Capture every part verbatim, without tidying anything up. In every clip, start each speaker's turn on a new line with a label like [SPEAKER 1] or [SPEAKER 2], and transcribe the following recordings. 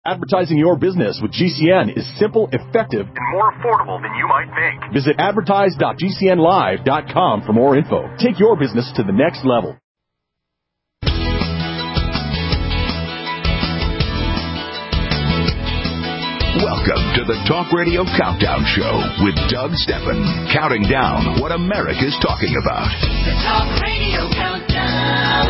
[SPEAKER 1] Advertising your business with G C N is simple, effective, and more affordable than you might think. Visit advertise dot g c n live dot com for more info. Take your business to the next level.
[SPEAKER 2] Welcome to the Talk Radio Countdown Show with Doug Stephan, counting down what America's talking about.
[SPEAKER 3] The Talk Radio Countdown.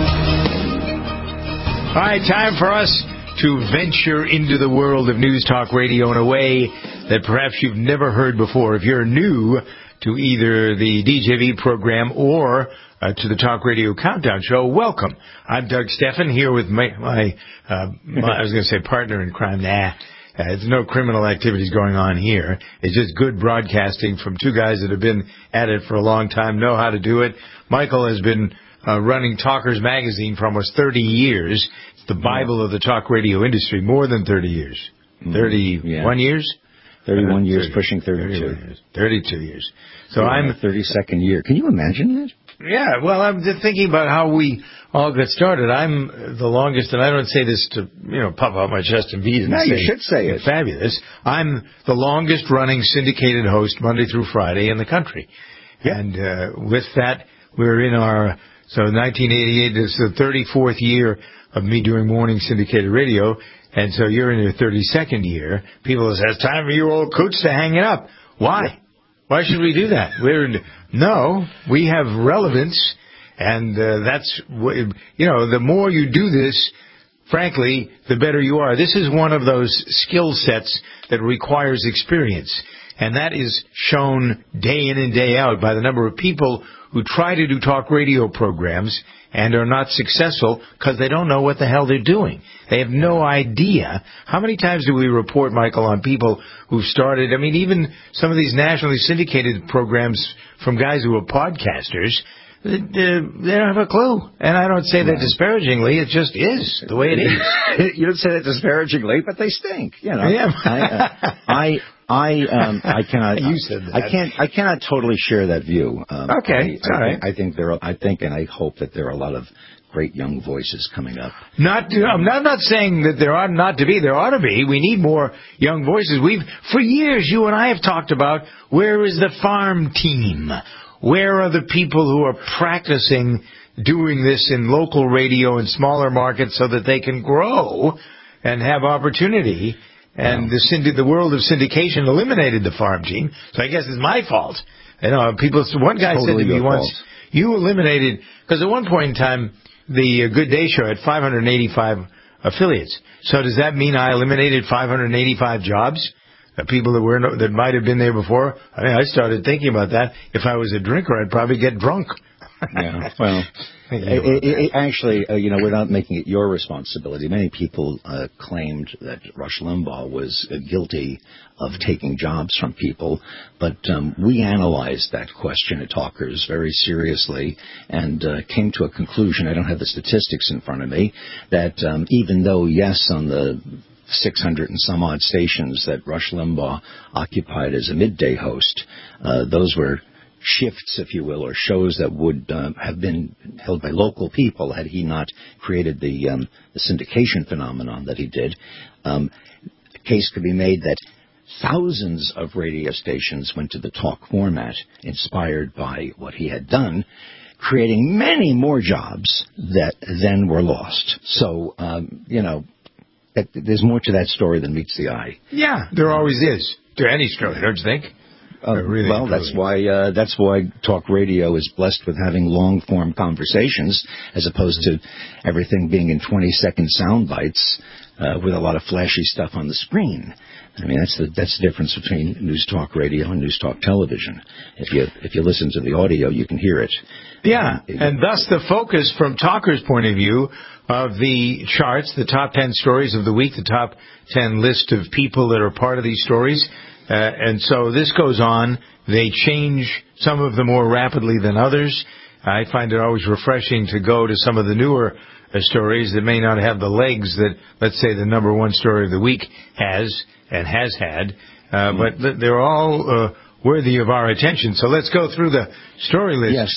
[SPEAKER 4] All right, time for us to venture into the world of News Talk Radio in a way that perhaps you've never heard before. If you're new to either the D J V program or uh, to the Talk Radio Countdown Show, welcome. I'm Doug Stephan here with my, my, uh, my I was going to say partner in crime. Nah. Uh, there's no criminal activities going on here. It's just good broadcasting from two guys that have been at it for a long time, know how to do it. Michael has been uh, running Talkers Magazine for almost thirty years. It's the Bible of the talk radio industry, more than thirty years. thirty-one yeah. years?
[SPEAKER 5] thirty-one years, thirty, pushing thirty-two.
[SPEAKER 4] thirty-one years, thirty-two years. So
[SPEAKER 5] yeah,
[SPEAKER 4] I'm...
[SPEAKER 5] thirty-second year. Can you imagine that?
[SPEAKER 4] Yeah, well, I'm just thinking about how we all got started. I'm the longest, and I don't say this to, you know, puff out my chest and beat it.
[SPEAKER 5] No,
[SPEAKER 4] and
[SPEAKER 5] you
[SPEAKER 4] say,
[SPEAKER 5] should say it.
[SPEAKER 4] Fabulous. I'm the longest running syndicated host Monday through Friday in the country. Yeah. And uh, with that, we're in our, so nineteen eighty-eight is the thirty-fourth year of me doing morning syndicated radio, and so you're in your thirty-second year. People say, it's time for you old coots to hang it up. Why? Why should we do that? We're no, we have relevance, and uh, that's, you know, the more you do this, frankly, the better you are. This is one of those skill sets that requires experience, and that is shown day in and day out by the number of people who try to do talk radio programs and are not successful because they don't know what the hell they're doing. They have no idea. How many times do we report, Michael, on people who've started, I mean, even some of these nationally syndicated programs from guys who are podcasters, they don't have a clue. And I don't say that disparagingly. It just is the way it is.
[SPEAKER 5] You don't say that disparagingly, but they stink. You know.
[SPEAKER 4] Yeah.
[SPEAKER 5] I, uh, I, I, um, I cannot.
[SPEAKER 4] You said that.
[SPEAKER 5] I can't. I cannot totally share that view. Um,
[SPEAKER 4] okay.
[SPEAKER 5] I,
[SPEAKER 4] all right.
[SPEAKER 5] I, I think there. Are, I think, and I hope that there are a lot of great young voices coming up.
[SPEAKER 4] Not, I'm not, not saying that there ought not to be. There ought to be. We need more young voices. We've, for years, you and I have talked about where is the farm team? Where are the people who are practicing doing this in local radio in smaller markets so that they can grow and have opportunity? And wow. the syndi- the world of syndication eliminated the farm team. So I guess it's my fault. You know, people. One guy totally said to me once, fault. "You eliminated," because at one point in time, the uh, Good Day Show had five hundred eighty-five affiliates. So does that mean I eliminated five hundred eighty-five jobs? The people that were that might have been there before. I mean, I started thinking about that. If I was a drinker, I'd probably get drunk.
[SPEAKER 5] Yeah. Well, it, it, it, actually, uh, you know, we're not making it your responsibility. Many people uh, claimed that Rush Limbaugh was uh, guilty of taking jobs from people, but um, we analyzed that question at Talkers very seriously and uh, came to a conclusion. I don't have the statistics in front of me. That um, even though, yes, on the six hundred and some odd stations that Rush Limbaugh occupied as a midday host, uh, those were shifts, if you will, or shows that would uh, have been held by local people had he not created the, um, the syndication phenomenon that he did. Um, a case could be made that thousands of radio stations went to the talk format, inspired by what he had done, creating many more jobs that then were lost. So, um, you know, that, there's more to that story than meets the eye.
[SPEAKER 4] Yeah, there always is. To any story, don't you think?
[SPEAKER 5] Uh, really well, that's why uh, that's why talk radio is blessed with having long-form conversations as opposed to everything being in twenty-second sound bites uh, with a lot of flashy stuff on the screen. I mean, that's the that's the difference between news talk radio and news talk television. If you if you listen to the audio, you can hear it.
[SPEAKER 4] Yeah, and thus the focus from Talker's point of view of the charts, the top ten stories of the week, the top ten list of people that are part of these stories. Uh, and so this goes on. They change, some of them more rapidly than others. I find it always refreshing to go to some of the newer uh, stories that may not have the legs that, let's say, the number one story of the week has and has had. Uh, but they're all uh, worthy of our attention. So let's go through the story list.
[SPEAKER 5] Yes.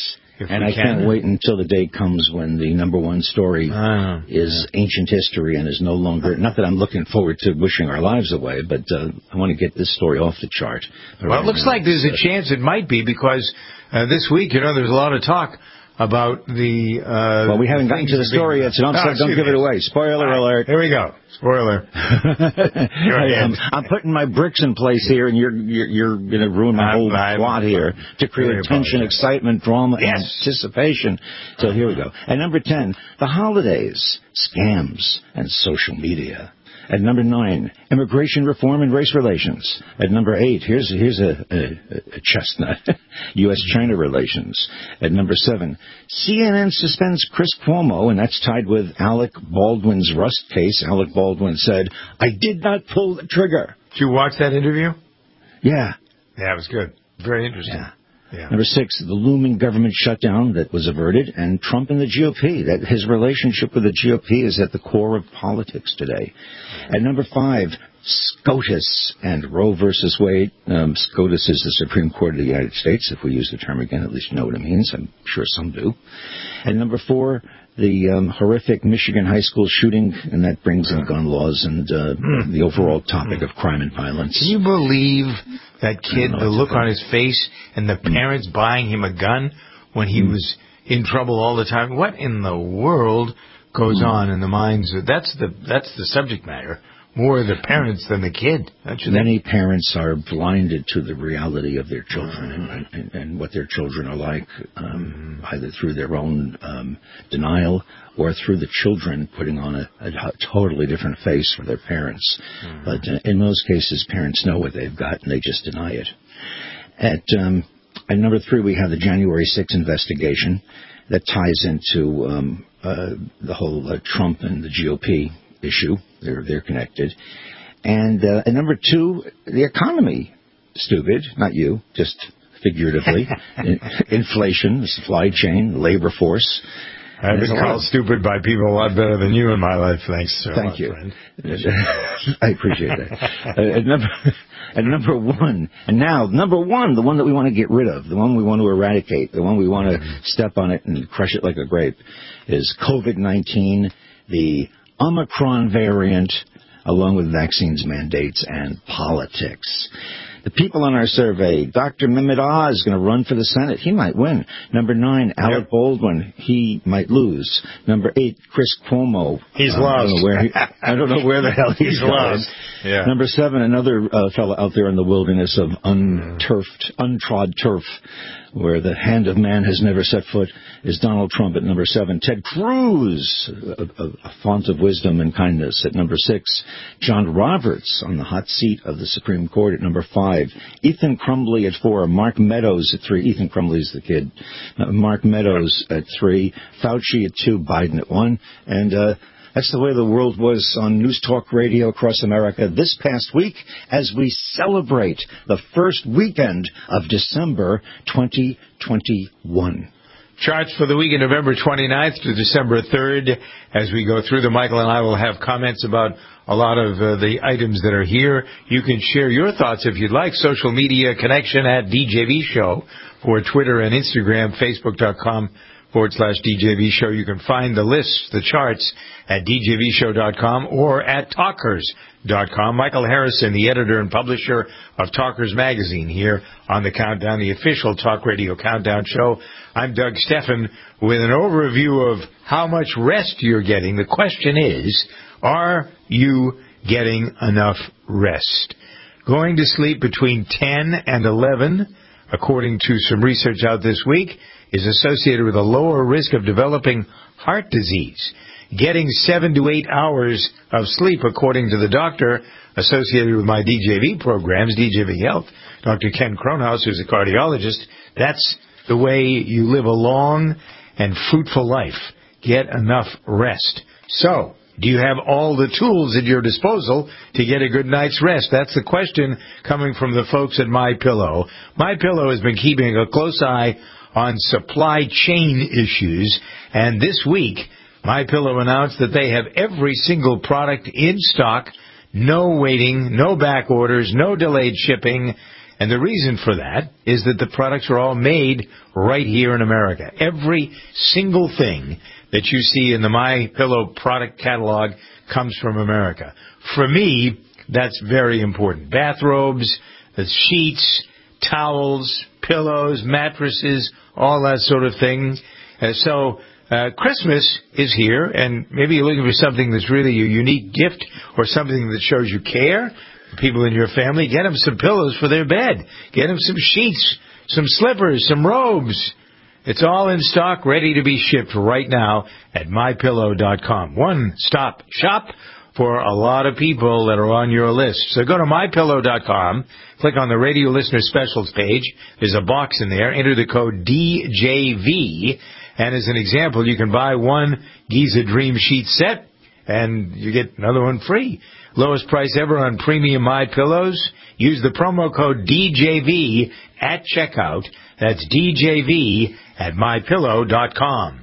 [SPEAKER 4] if
[SPEAKER 5] and
[SPEAKER 4] we
[SPEAKER 5] I
[SPEAKER 4] can.
[SPEAKER 5] can't wait until the day comes when the number one story
[SPEAKER 4] uh,
[SPEAKER 5] is yeah. ancient history and is no longer, not that I'm looking forward to wishing our lives away, but uh, I want to get this story off the chart.
[SPEAKER 4] Well,
[SPEAKER 5] right
[SPEAKER 4] it looks
[SPEAKER 5] now,
[SPEAKER 4] like there's a
[SPEAKER 5] uh,
[SPEAKER 4] chance it might be because uh, this week, you know, there's a lot of talk about the... Uh,
[SPEAKER 5] well, we haven't gotten to the story yet, so don't,
[SPEAKER 4] oh,
[SPEAKER 5] don't give it away. Spoiler
[SPEAKER 4] right.
[SPEAKER 5] alert.
[SPEAKER 4] Here we go. Spoiler.
[SPEAKER 5] I am. I'm putting my bricks in place here, and you're you're, you're going to ruin my
[SPEAKER 4] I'm,
[SPEAKER 5] whole
[SPEAKER 4] I'm,
[SPEAKER 5] plot here to create
[SPEAKER 4] really
[SPEAKER 5] tension,
[SPEAKER 4] apologize.
[SPEAKER 5] excitement, drama,
[SPEAKER 4] Yes.
[SPEAKER 5] and anticipation. So here we go. At number ten, the holidays, scams, and social media. At number nine, immigration reform and race relations. At number eight, here's here's a, a, a chestnut, U S China relations. At number seven, C N N suspends Chris Cuomo, and that's tied with Alec Baldwin's Rust case. Alec Baldwin said, "I did not pull the trigger."
[SPEAKER 4] Did you watch that interview?
[SPEAKER 5] Yeah.
[SPEAKER 4] Yeah, it was good. Very interesting.
[SPEAKER 5] Yeah.
[SPEAKER 4] Yeah.
[SPEAKER 5] Number six, the looming government shutdown that was averted, and Trump and the G O P. That his relationship with the G O P is at the core of politics today. At number five, SCOTUS and Roe versus Wade. Um, SCOTUS is the Supreme Court of the United States. If we use the term again, at least you know what it means. I'm sure some do. And number four, the um, horrific Michigan high school shooting, and that brings in gun laws and uh, the overall topic of crime and violence.
[SPEAKER 4] Can you believe that kid, the look
[SPEAKER 5] about.
[SPEAKER 4] on his face, and the parents buying him a gun when he mm. was in trouble all the time? What in the world goes mm. on in the minds of... That's the, that's the subject matter. More the parents than the kid.
[SPEAKER 5] Many parents are blinded to the reality of their children and, and, and what their children are like, um, mm. either through their own um, denial or through the children putting on a, a, a totally different face for their parents. Mm. But uh, in most cases, parents know what they've got and they just deny it. At, um, at number three, we have the January sixth investigation that ties into um, uh, the whole uh, Trump and the G O P issue. They're they're connected. And uh, at number two, the economy. Stupid, not you, just figuratively. In, inflation, the supply chain, labor force.
[SPEAKER 4] I've been called stupid by people a lot better than you in my life. Thanks, sir.
[SPEAKER 5] Thank you. I appreciate that. Uh, at, number, at number one, and now, number one, the one that we want to get rid of, the one we want to eradicate, the one we want to mm. step on it and crush it like a grape, is COVID nineteen, the Omicron variant, along with vaccines mandates and politics. The people on our survey, Doctor Mehmet Oz is going to run for the Senate. He might win. Number nine, Alec yep. Baldwin. He might lose. Number eight, Chris Cuomo.
[SPEAKER 4] He's
[SPEAKER 5] uh,
[SPEAKER 4] lost.
[SPEAKER 5] I don't know where, he, I don't know where the hell he's,
[SPEAKER 4] he's lost. Yeah.
[SPEAKER 5] Number seven, another uh, fellow out there in the wilderness of unturfed, untrod turf, where the hand of man has never set foot, is Donald Trump at number seven. Ted Cruz, a, a, a font of wisdom and kindness, at number six. John Roberts on the hot seat of the Supreme Court at number five. Ethan Crumbley at four. Mark Meadows at three. Ethan Crumbley's the kid. Uh, Mark Meadows at three. Fauci at two. Biden at one. And uh, that's the way the world was on News Talk Radio across America this past week as we celebrate the first weekend of December twenty twenty-one.
[SPEAKER 4] Charts for the week of November twenty-ninth to December third. As we go through them, Michael and I will have comments about a lot of uh, the items that are here. You can share your thoughts if you'd like. Social media connection at D J V Show for Twitter and Instagram, Facebook.com forward slash DJV Show. You can find the lists, the charts at D J V show dot com or at talkers dot com. Michael Harrison, the editor and publisher of Talkers Magazine, here on the Countdown, the official Talk Radio Countdown show. I'm Doug Steffen with an overview of how much rest you're getting. The question is, are you getting enough rest? Going to sleep between ten and eleven, according to some research out this week, is associated with a lower risk of developing heart disease. Getting seven to eight hours of sleep, according to the doctor associated with my D J V programs, D J V Health, Doctor Ken Kronhaus, who's a cardiologist, that's the way you live a long and fruitful life. Get enough rest. So, do you have all the tools at your disposal to get a good night's rest? That's the question coming from the folks at MyPillow. MyPillow has been keeping a close eye on supply chain issues, and this week, MyPillow announced that they have every single product in stock, no waiting, no back orders, no delayed shipping, And the reason for that is that the products are all made right here in America. Every single thing that you see in the MyPillow product catalog comes from America. For me, that's very important. Bathrobes, the sheets, towels, pillows, mattresses, all that sort of thing. Uh, so uh, Christmas is here, and maybe you're looking for something that's really a unique gift or something that shows you care. People in your family, get them some pillows for their bed. Get them some sheets, some slippers, some robes. It's all in stock, ready to be shipped right now at my pillow dot com. One-stop shop for a lot of people that are on your list. So go to my pillow dot com, click on the Radio Listener Specials page. There's a box in there. Enter the code D J V. And as an example, you can buy one Giza Dream Sheet set, and you get another one free. Lowest price ever on premium My Pillows. Use the promo code D J V at checkout. That's D J V at my pillow dot com.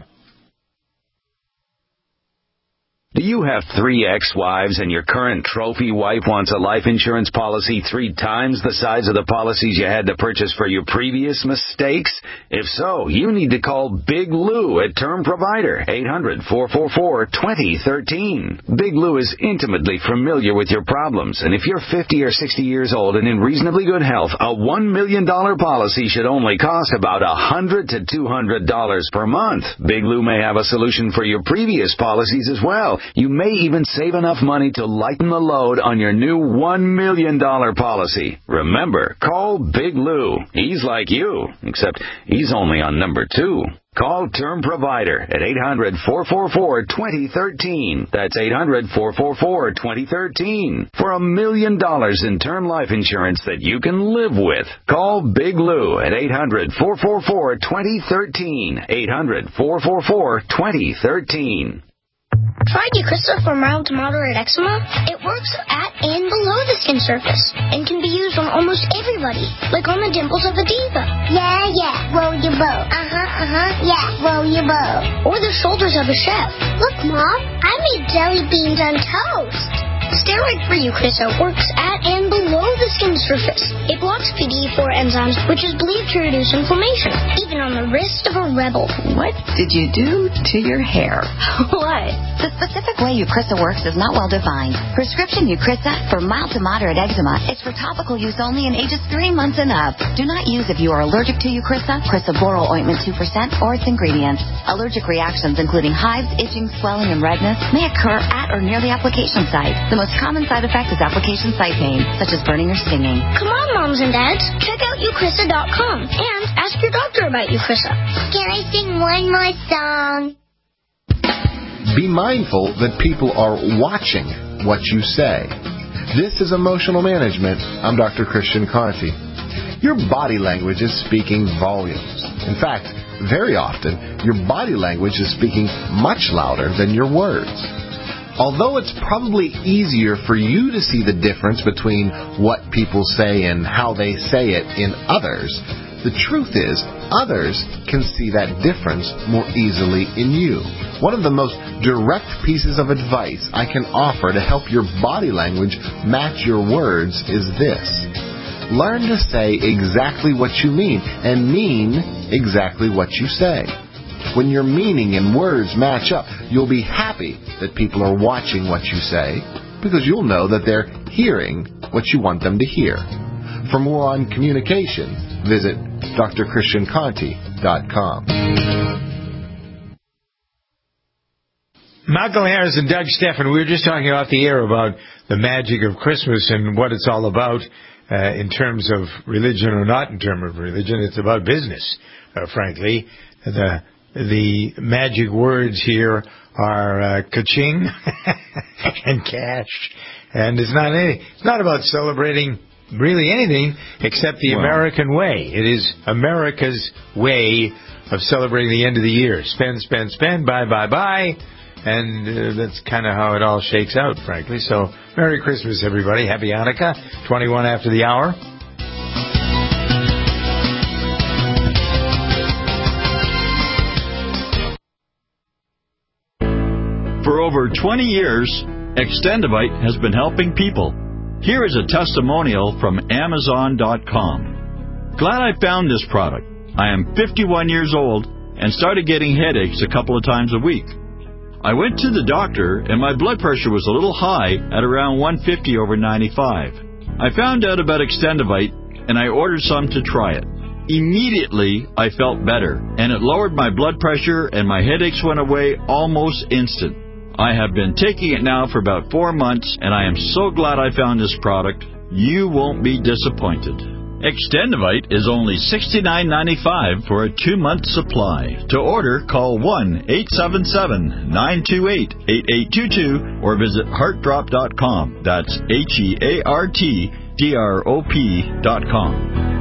[SPEAKER 6] Do you have three ex-wives and your current trophy wife wants a life insurance policy three times the size of the policies you had to purchase for your previous mistakes? If so, you need to call Big Lou at Term Provider, eight hundred, four four four, two zero one three. Big Lou is intimately familiar with your problems, and if you're fifty or sixty years old and in reasonably good health, a one million dollars policy should only cost about one hundred to two hundred dollars per month. Big Lou may have a solution for your previous policies as well. You may even save enough money to lighten the load on your new one million dollars policy. Remember, call Big Lou. He's like you, except he's only on number two. Call Term Provider at eight hundred, four four four, two zero one three. That's eight hundred, four four four, two zero one three. For a million dollars in term life insurance that you can live with. Call Big Lou at eight hundred, four four four, two zero one three. eight hundred, four four four, two zero one three.
[SPEAKER 7] Tried Eucrisa for mild to moderate eczema? It works at and below the skin surface and can be used on almost everybody, like on the dimples of a diva.
[SPEAKER 8] Yeah, yeah, roll your boat. Uh-huh, uh-huh, yeah, roll your boat.
[SPEAKER 7] Or the shoulders of a chef.
[SPEAKER 8] Look, Mom, I made jelly beans on toast.
[SPEAKER 7] Steroid-free Eucrisa works at and below the skin surface. It blocks P D E four enzymes, which is believed to reduce inflammation, even on the wrist of a rebel.
[SPEAKER 9] What did you do to your hair?
[SPEAKER 7] What?
[SPEAKER 9] The specific way Eucrisa works is not well defined. Prescription Eucrisa for mild to moderate eczema is for topical use only in ages three months and up. Do not use if you are allergic to Eucrisa, Crisaboral ointment two percent, or its ingredients. Allergic reactions, including hives, itching, swelling, and redness, may occur at or near the application site. The most common side effect is application site pain, such as burning or stinging.
[SPEAKER 7] Come on, moms and dads. Check out Eucrisa dot com and ask your doctor about Eucrisa.
[SPEAKER 8] Can I sing one more song?
[SPEAKER 10] Be mindful that people are watching what you say. This is Emotional Management. I'm Doctor Christian Conte. Your body language is speaking volumes. In fact, very often, your body language is speaking much louder than your words. Although it's probably easier for you to see the difference between what people say and how they say it in others, the truth is others can see that difference more easily in you. One of the most direct pieces of advice I can offer to help your body language match your words is this. Learn to say exactly what you mean and mean exactly what you say. When your meaning and words match up, you'll be happy that people are watching what you say because you'll know that they're hearing what you want them to hear. For more on communication, visit D R Christian Conte dot com.
[SPEAKER 4] Malcolm Harris and Doug Steffen, we were just talking off the air about the magic of Christmas and what it's all about uh, in terms of religion or not in terms of religion. It's about business, uh, frankly. The The magic words here are uh, ka-ching and cash. And it's not any, it's not about celebrating really anything except the well, American way. It is America's way of celebrating the end of the year. Spend, spend, spend, buy, buy, buy. And uh, that's kind of how it all shakes out, frankly. So, Merry Christmas, everybody. Happy Hanukkah. twenty-one after the hour.
[SPEAKER 11] For over twenty years, Extendivite has been helping people. Here is a testimonial from Amazon dot com. Glad I found this product. I am fifty-one years old and started getting headaches a couple of times a week. I went to the doctor and my blood pressure was a little high at around one fifty over ninety-five. I found out about Extendivite and I ordered some to try it. Immediately, I felt better, and it lowered my blood pressure and my headaches went away almost instant. I have been taking it now for about four months, and I am so glad I found this product. You won't be disappointed. Extendivite is only sixty-nine ninety-five for a two-month supply. To order, call one eight seven seven, nine two eight, eight eight two two or visit heart drop dot com. That's H E A R T D R O P dot com.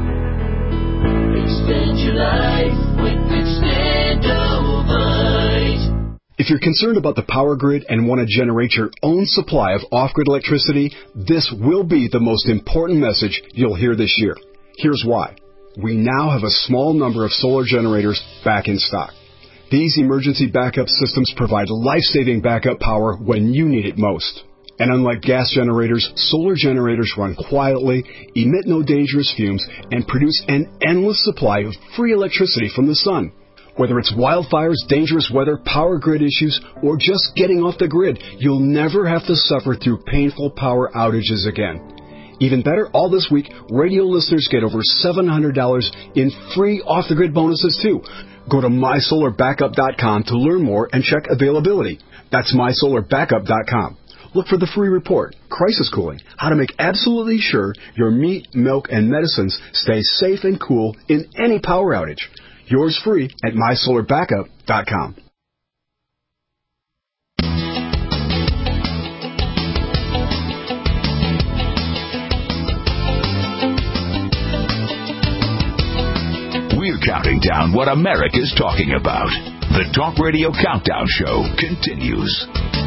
[SPEAKER 3] Extend your life with Extendivite.
[SPEAKER 12] If you're concerned about the power grid and want to generate your own supply of off-grid electricity, this will be the most important message you'll hear this year. Here's why. We now have a small number of solar generators back in stock. These emergency backup systems provide life-saving backup power when you need it most. And unlike gas generators, solar generators run quietly, emit no dangerous fumes, and produce an endless supply of free electricity from the sun. Whether it's wildfires, dangerous weather, power grid issues, or just getting off the grid, you'll never have to suffer through painful power outages again. Even better, all this week, radio listeners get over seven hundred dollars in free off-the-grid bonuses, too. Go to my solar backup dot com to learn more and check availability. That's my solar backup dot com. Look for the free report, Crisis Cooling, how to make absolutely sure your meat, milk, and medicines stay safe and cool in any power outage. Yours free at my solar backup dot com.
[SPEAKER 2] We're counting down what America's talking about. The Talk Radio Countdown Show continues.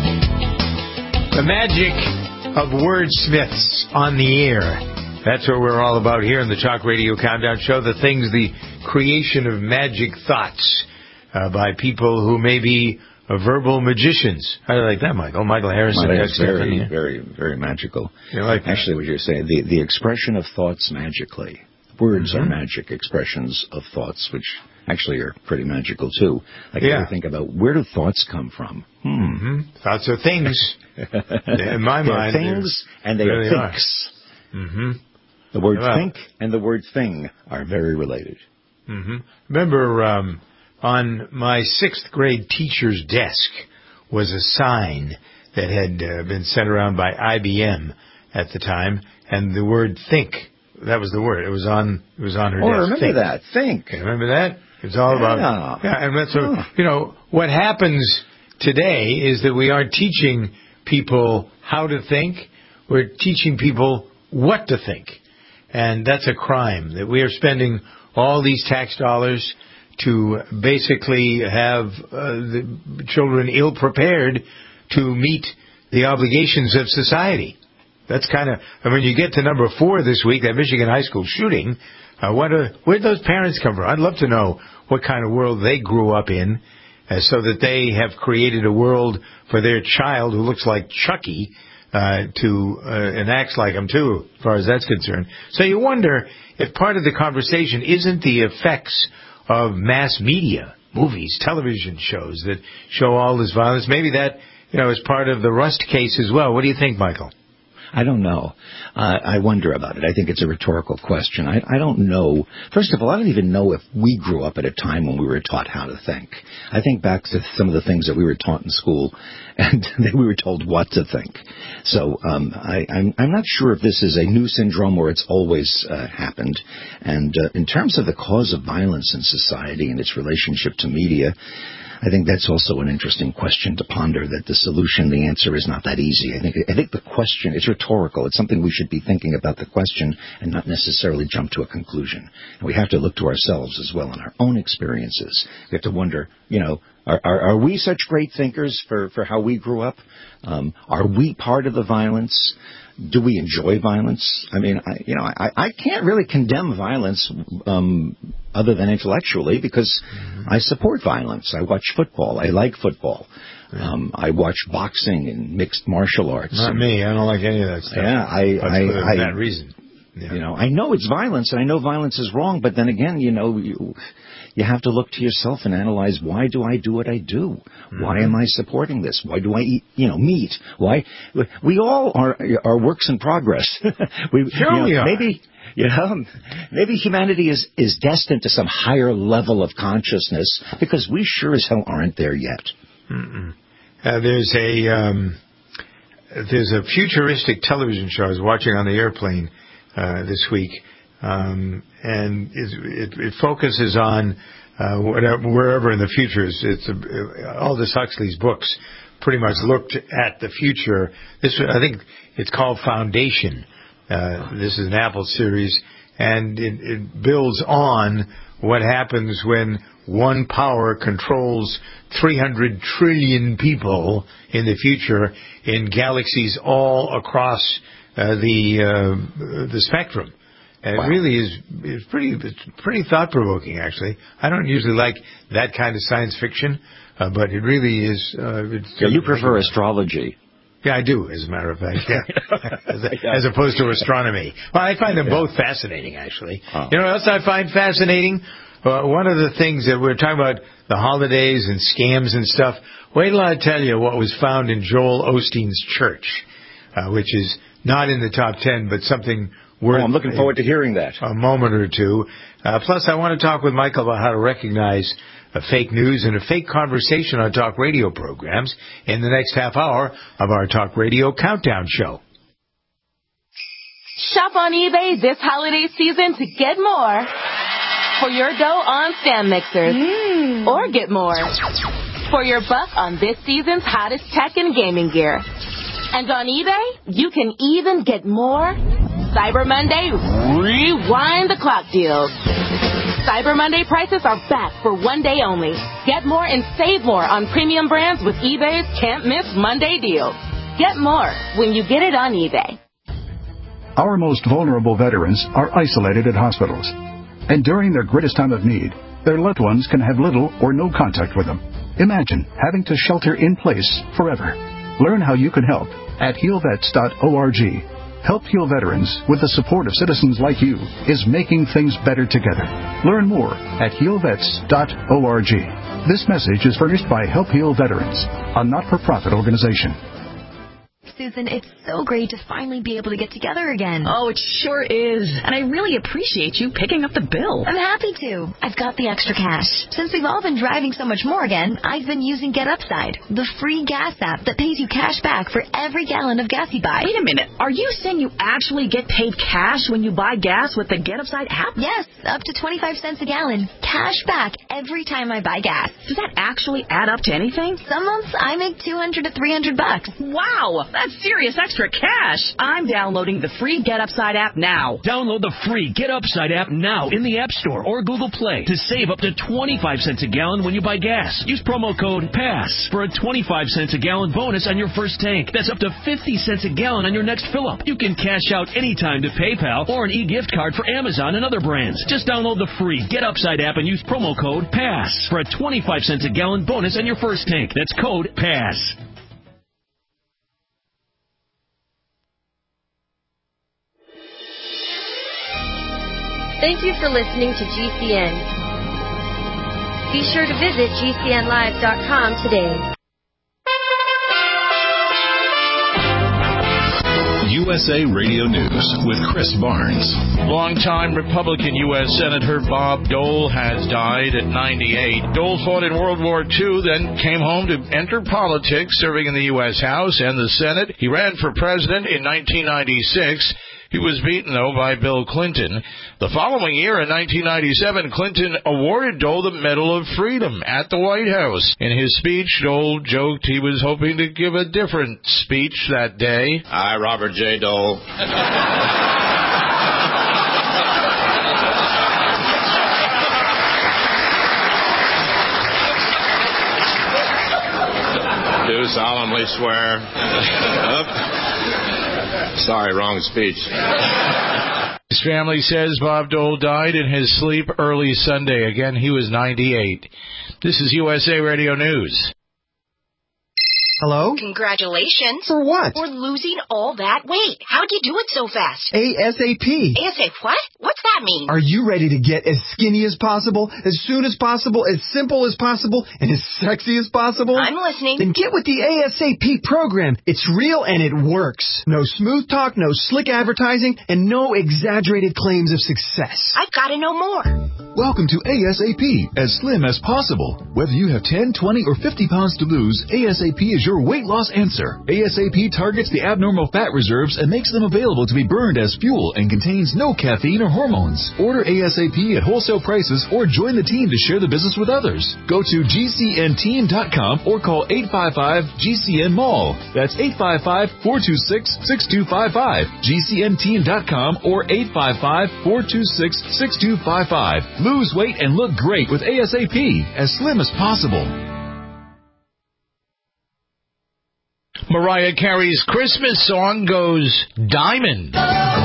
[SPEAKER 4] The magic of wordsmiths on the air. That's what we're all about here in the Talk Radio Countdown Show. The things, the creation of magic thoughts uh, by people who may be uh, verbal magicians. How do you like that, Michael? Michael Harrison.
[SPEAKER 5] Well, that's very, very, very magical.
[SPEAKER 4] You like
[SPEAKER 5] Actually, what you're saying, the, the expression of thoughts magically. Words mm-hmm. are magic expressions of thoughts, which actually are pretty magical, too. Like, yeah. I think about, where do thoughts come from? Hmm.
[SPEAKER 4] Mm-hmm. Thoughts are things. In my
[SPEAKER 5] they're
[SPEAKER 4] mind,
[SPEAKER 5] things, and they
[SPEAKER 4] really
[SPEAKER 5] are thinks.
[SPEAKER 4] Are. Mm-hmm.
[SPEAKER 5] The word
[SPEAKER 4] well,
[SPEAKER 5] think and the word thing are very related.
[SPEAKER 4] Mm-hmm. Remember, um, on my sixth grade teacher's desk was a sign that had uh, been sent around by I B M at the time, and the word think. That was the word. It was on. It was on her
[SPEAKER 5] oh,
[SPEAKER 4] desk.
[SPEAKER 5] Oh, remember
[SPEAKER 4] think.
[SPEAKER 5] that. Think.
[SPEAKER 4] Remember that? It's all
[SPEAKER 5] yeah.
[SPEAKER 4] about. Yeah, and that's what, you know. What happens today is that we aren't teaching people how to think. We're teaching people what to think, and that's a crime. That we are spending all these tax dollars to basically have uh, the children ill prepared to meet the obligations of society. That's kind of, I mean, you get to number four this week, that Michigan high school shooting. Uh, what are, where'd those parents come from? I'd love to know what kind of world they grew up in, uh, so that they have created a world for their child who looks like Chucky, uh, to, uh, and acts like him too, as far as that's concerned. So you wonder if part of the conversation isn't the effects of mass media, movies, television shows that show all this violence. Maybe that, you know, is part of the Rust case as well. What do you think, Michael?
[SPEAKER 5] I don't know. Uh, I wonder about it. I think it's a rhetorical question. I, I don't know. First of all, I don't even know if we grew up at a time when we were taught how to think. I think back to some of the things that we were taught in school, and then we were told what to think. So um, I, I'm, I'm not sure if this is a new syndrome or it's always uh, happened. And uh, in terms of the cause of violence in society and its relationship to media, I think that's also an interesting question to ponder, that the solution, the answer is not that easy. I think I think the question, it's rhetorical. It's something we should be thinking about the question and not necessarily jump to a conclusion. And we have to look to ourselves as well in our own experiences. We have to wonder, you know, Are, are, are we such great thinkers for, for how we grew up? Um, are we part of the violence? Do we enjoy violence? I mean, I, you know, I, I can't really condemn violence um, other than intellectually because mm-hmm. I support violence. I watch football. I like football. Um, I watch boxing and mixed martial arts.
[SPEAKER 4] Not
[SPEAKER 5] and,
[SPEAKER 4] me. I don't like any of that stuff.
[SPEAKER 5] Yeah, I,
[SPEAKER 4] That's
[SPEAKER 5] I,
[SPEAKER 4] for
[SPEAKER 5] I,
[SPEAKER 4] that reason. Yeah.
[SPEAKER 5] You know, I know it's violence, and I know violence is wrong. But then again, you know, you, you have to look to yourself and analyze, why do I do what I do? Mm-hmm. Why am I supporting this? Why do I eat, you know, meat? Why? We all are are works in progress. we,
[SPEAKER 4] sure
[SPEAKER 5] you know,
[SPEAKER 4] we are.
[SPEAKER 5] Maybe. You know, maybe humanity is, is destined to some higher level of consciousness because we sure as hell aren't there yet.
[SPEAKER 4] Mm-mm. Uh, there's a um, there's a futuristic television show I was watching on the airplane uh, this week, um, and it, it, it focuses on uh, whatever, wherever in the future. It's, it's uh, Aldous Huxley's books pretty much looked at the future. This I think it's called Foundation. Uh, this is an Apple series, and it, it builds on what happens when one power controls three hundred trillion people in the future in galaxies all across uh, the uh, the spectrum. And wow. It really is is pretty it's pretty thought provoking. Actually, I don't usually like that kind of science fiction, uh, but it really is. Uh, it's
[SPEAKER 5] yeah, you prefer astrology.
[SPEAKER 4] Yeah, I do, as a matter of fact, yeah. as, a, as opposed to astronomy. Well, I find them yeah. both fascinating, actually. Oh. You know what else I find fascinating? Uh, one of the things that we're talking about, the holidays and scams and stuff, wait till I tell you what was found in Joel Osteen's church, uh, which is not in the top ten, but something worth...
[SPEAKER 5] Oh, I'm looking forward to hearing that.
[SPEAKER 4] A moment or two. Uh, plus, I want to talk with Michael about how to recognize uh, fake news and a fake conversation on talk radio programs in the next half hour of our Talk Radio Countdown Show.
[SPEAKER 13] Shop on eBay this holiday season to get more for your dough on stand mixers. Mm. Or get more for your buck on this season's hottest tech and gaming gear. And on eBay, you can even get more Cyber Monday Rewind the Clock deals. Cyber Monday prices are back for one day only. Get more and save more on premium brands with eBay's Can't Miss Monday deals. Get more when you get it on eBay.
[SPEAKER 14] Our most vulnerable veterans are isolated at hospitals. And during their greatest time of need, their loved ones can have little or no contact with them. Imagine having to shelter in place forever. Learn how you can help at heal vets dot org. Help Heal Veterans, with the support of citizens like you, is making things better together. Learn more at heal vets dot org. This message is furnished by Help Heal Veterans, a not-for-profit organization.
[SPEAKER 15] Susan, it's so great to finally be able to get together again.
[SPEAKER 16] Oh, it sure is. And I really appreciate you picking up the bill.
[SPEAKER 15] I'm happy to. I've got the extra cash. Since we've all been driving so much more again, I've been using Get Upside, the free gas app that pays you cash back for every gallon of gas you buy.
[SPEAKER 16] Wait a minute. Are you saying you actually get paid cash when you buy gas with the Get Upside app?
[SPEAKER 15] Yes, up to twenty-five cents a gallon. Cash back every time I buy gas.
[SPEAKER 16] Does that actually add up to anything?
[SPEAKER 15] Some months I make two hundred to three hundred bucks.
[SPEAKER 16] Wow, that's serious extra cash. I'm downloading the free Get Upside app now.
[SPEAKER 17] Download the free Get Upside app now in the App Store or Google Play to save up to twenty-five cents a gallon when you buy gas. Use promo code PASS for a twenty-five cents a gallon bonus on your first tank. That's up to fifty cents a gallon on your next fill-up. You can cash out anytime to PayPal or an e-gift card for Amazon and other brands. Just download the free Get Upside app and use promo code PASS for a twenty-five cents a gallon bonus on your first tank. That's code PASS.
[SPEAKER 18] Thank you for listening to G C N. Be sure to visit G C N live dot com today.
[SPEAKER 1] U S A Radio News with Chris Barnes.
[SPEAKER 19] Longtime Republican U S Senator Bob Dole has died at ninety-eight. Dole fought in World War Two, then came home to enter politics, serving in the U S House and the Senate. He ran for president in nineteen ninety-six. He was beaten, though, by Bill Clinton. The following year, in nineteen ninety-seven, Clinton awarded Dole the Medal of Freedom at the White House. In his speech, Dole joked he was hoping to give a different speech that day.
[SPEAKER 20] I, Robert J. Dole.
[SPEAKER 19] do solemnly swear. Sorry, wrong speech. His family says Bob Dole died in his sleep early Sunday. Again, he was ninety-eight. This is U S A Radio News.
[SPEAKER 20] Hello?
[SPEAKER 21] Congratulations.
[SPEAKER 20] For what?
[SPEAKER 21] For losing all that weight. How'd you do it so fast?
[SPEAKER 20] ASAP.
[SPEAKER 21] ASAP what? What's that mean?
[SPEAKER 20] Are you ready to get as skinny as possible, as soon as possible, as simple as possible, and as sexy as possible?
[SPEAKER 21] I'm listening.
[SPEAKER 20] Then get with the ASAP program. It's real and it works. No smooth talk, no slick advertising, and no exaggerated claims of success.
[SPEAKER 21] I've got to know more.
[SPEAKER 22] Welcome to ASAP, as slim as possible. Whether you have ten, twenty, or fifty pounds to lose, ASAP is your weight loss answer. ASAP targets the abnormal fat reserves and makes them available to be burned as fuel and contains no caffeine or hormones. Order ASAP at wholesale prices or join the team to share the business with others. Go to G C N team dot com or call eight five five G C N mall. That's eight five five, four two six, six two five five. G C N team dot com or eight five five, four two six, six two five five. Lose weight and look great with ASAP, as slim as possible.
[SPEAKER 19] Mariah Carey's Christmas song goes Diamond.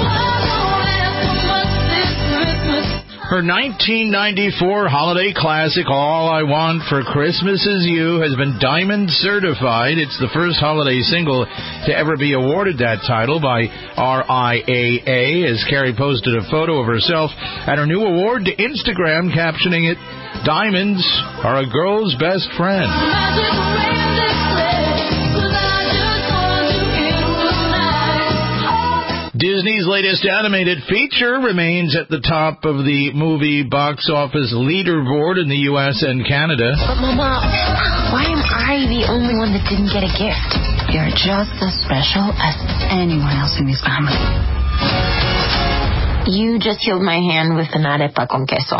[SPEAKER 19] Her nineteen ninety-four holiday classic, All I Want for Christmas Is You, has been Diamond certified. It's the first holiday single to ever be awarded that title by R I A A, as Carey posted a photo of herself at her new award to Instagram, captioning it, "Diamonds are a girl's best friend." Disney's latest animated feature remains at the top of the movie box office leaderboard in the U S and Canada.
[SPEAKER 9] But, Mama, why am I the only one that didn't get a gift? You're just as special as anyone else in this family. You just healed my hand with an arepa con queso.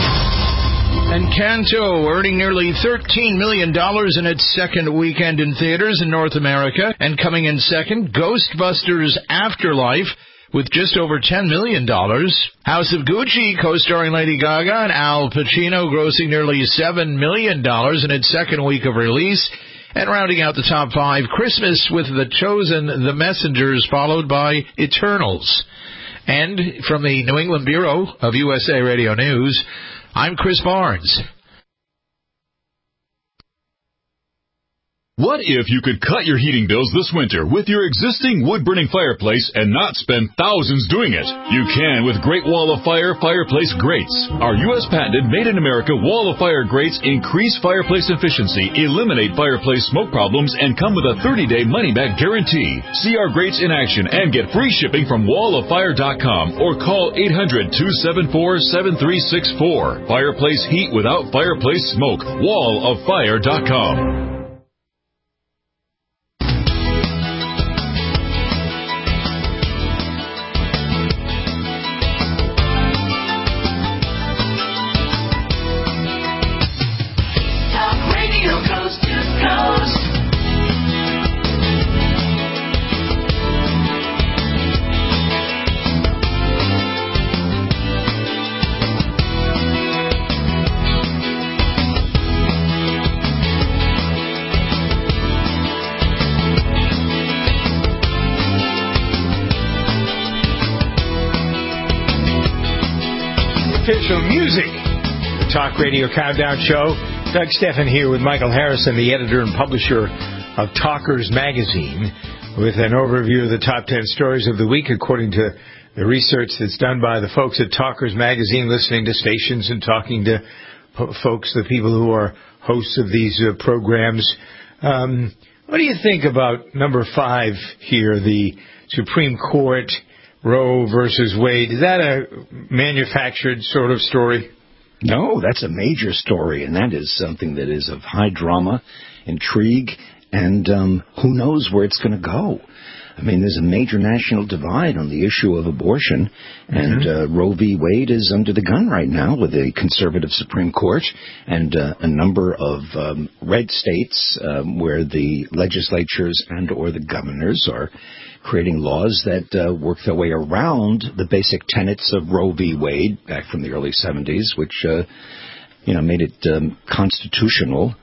[SPEAKER 19] Encanto, earning nearly thirteen million dollars in its second weekend in theaters in North America. And coming in second, Ghostbusters Afterlife, with just over ten million dollars. House of Gucci, co-starring Lady Gaga and Al Pacino, grossing nearly seven million dollars in its second week of release. And rounding out the top five, Christmas with The Chosen, The Messengers, followed by Eternals. And from the New England Bureau of U S A Radio News, I'm Chris Barnes.
[SPEAKER 1] What if you could cut your heating bills this winter with your existing wood-burning fireplace and not spend thousands doing it? You can with Great Wall of Fire fireplace grates. Our U S patented made-in-America Wall of Fire grates increase fireplace efficiency, eliminate fireplace smoke problems, and come with a thirty-day money-back guarantee. See our grates in action and get free shipping from wall of fire dot com or call eight hundred, two seven four, seven three six four. Fireplace heat without fireplace smoke. wall of fire dot com.
[SPEAKER 4] Official music. The Talk Radio Countdown Show. Doug Steffen here with Michael Harrison, the editor and publisher of Talkers Magazine, with an overview of the top ten stories of the week according to the research that's done by the folks at Talkers Magazine, listening to stations and talking to po- folks, the people who are hosts of these uh, programs. Um, what do you think about number five here, the Supreme Court, Roe versus Wade? Is that a manufactured sort of story?
[SPEAKER 5] No, that's a major story, and that is something that is of high drama, intrigue, and um, who knows where it's going to go. I mean, there's a major national divide on the issue of abortion, and mm-hmm. uh, Roe v. Wade is under the gun right now with a conservative Supreme Court and uh, a number of um, red states um, where the legislatures and or the governors are creating laws that uh, work their way around the basic tenets of Roe v. Wade back from the early seventies, which uh, you know made it um, constitutional